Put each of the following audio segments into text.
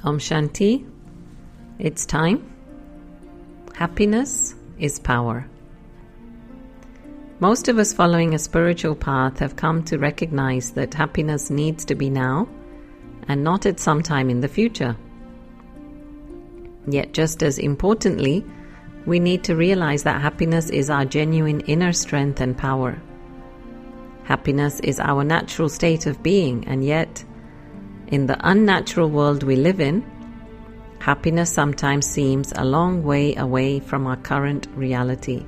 Om Shanti. It's time. Happiness is power. Most of us following a spiritual path have come to recognize that happiness needs to be now and not at some time in the future. Yet just as importantly, we need to realize that happiness is our genuine inner strength and power. Happiness is our natural state of being, and yet, in the unnatural world we live in, happiness sometimes seems a long way away from our current reality.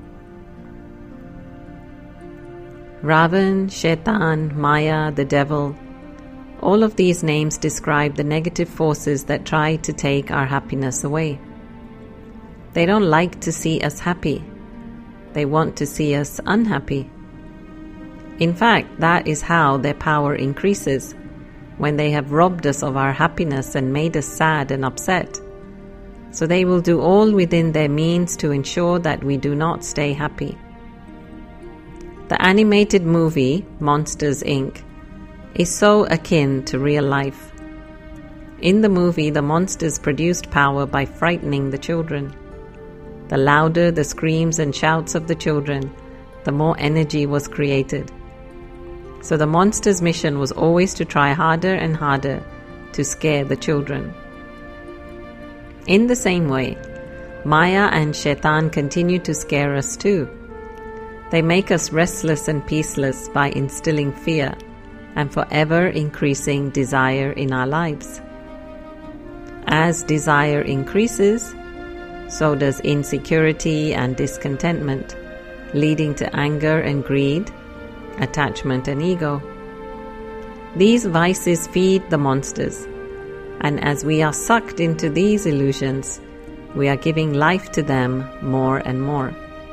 Ravan, Shaitan, Maya, the devil, all of these names describe the negative forces that try to take our happiness away. They don't like to see us happy. They want to see us unhappy. In fact, that is how their power increases, when they have robbed us of our happiness and made us sad and upset. So they will do all within their means to ensure that we do not stay happy. The animated movie, Monsters, Inc., is so akin to real life. In the movie, the monsters produced power by frightening the children. The louder the screams and shouts of the children, the more energy was created. So the monsters' mission was always to try harder and harder to scare the children. In the same way, Maya and Shaitan continue to scare us too. They make us restless and peaceless by instilling fear and forever increasing desire in our lives. As desire increases, so does insecurity and discontentment, leading to anger and greed, attachment and ego. These vices feed the monsters, and as we are sucked into these illusions, we are giving life to them more and more.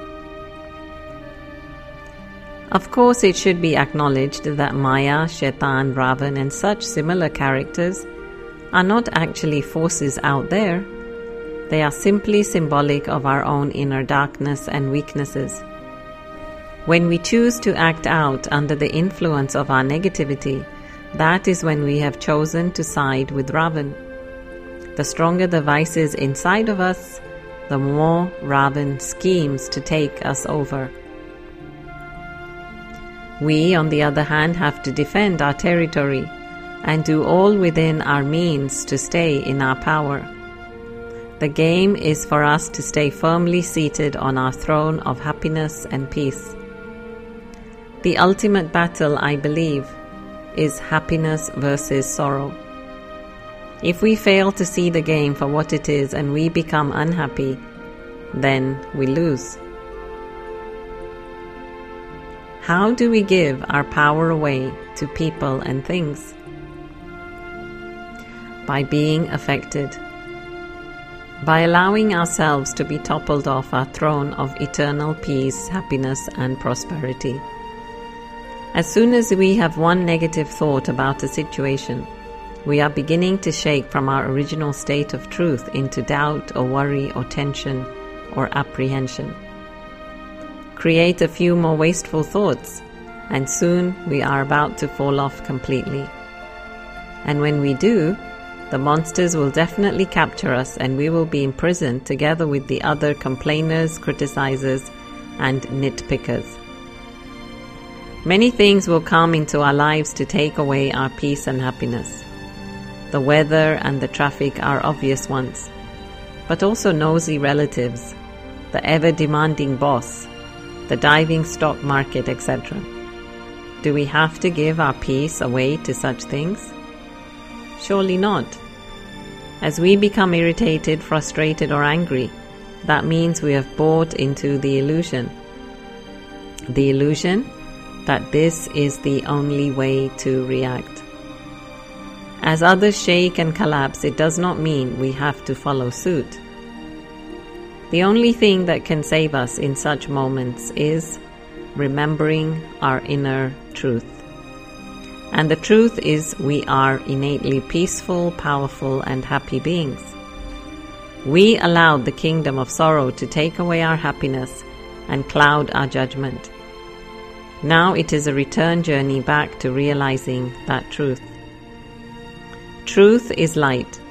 Of course, it should be acknowledged that Maya, Shaitan, Ravan and such similar characters are not actually forces out there. They are simply symbolic of our own inner darkness and weaknesses. When we choose to act out under the influence of our negativity, that is when we have chosen to side with Ravan. The stronger the vices inside of us, the more Ravan schemes to take us over. We, on the other hand, have to defend our territory and do all within our means to stay in our power. The game is for us to stay firmly seated on our throne of happiness and peace. The ultimate battle, I believe, is happiness versus sorrow. If we fail to see the game for what it is and we become unhappy, then we lose. How do we give our power away to people and things? By being affected. By allowing ourselves to be toppled off our throne of eternal peace, happiness, and prosperity. As soon as we have one negative thought about a situation, we are beginning to shake from our original state of truth into doubt or worry or tension or apprehension. Create a few more wasteful thoughts, and soon we are about to fall off completely. And when we do, the monsters will definitely capture us and we will be imprisoned together with the other complainers, criticizers, and nitpickers. Many things will come into our lives to take away our peace and happiness. The weather and the traffic are obvious ones, but also nosy relatives, the ever-demanding boss, the diving stock market, etc. Do we have to give our peace away to such things? Surely not. As we become irritated, frustrated, or angry, that means we have bought into the illusion. The illusion that this is the only way to react. As others shake and collapse, it does not mean we have to follow suit. The only thing that can save us in such moments is remembering our inner truth. And the truth is we are innately peaceful, powerful, and happy beings. We allowed the kingdom of sorrow to take away our happiness and cloud our judgment. Now it is a return journey back to realizing that truth. Truth is light,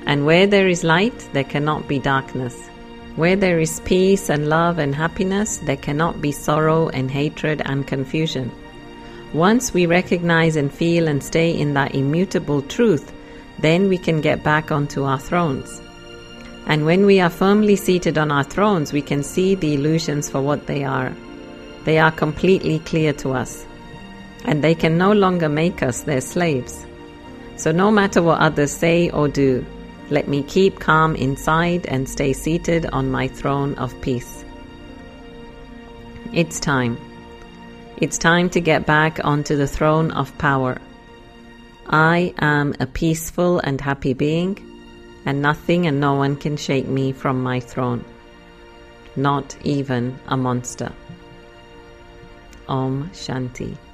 And where there is light, there cannot be darkness. Where there is peace and love and happiness, there cannot be sorrow and hatred and confusion. Once we recognize and feel and stay in that immutable truth, then we can get back onto our thrones. And when we are firmly seated on our thrones, we can see the illusions for what they are. They are completely clear to us, and they can no longer make us their slaves. So no matter what others say or do, let me keep calm inside and stay seated on my throne of peace. It's time. It's time to get back onto the throne of power. I am a peaceful and happy being, and nothing and no one can shake me from my throne. Not even a monster. Om Shanti.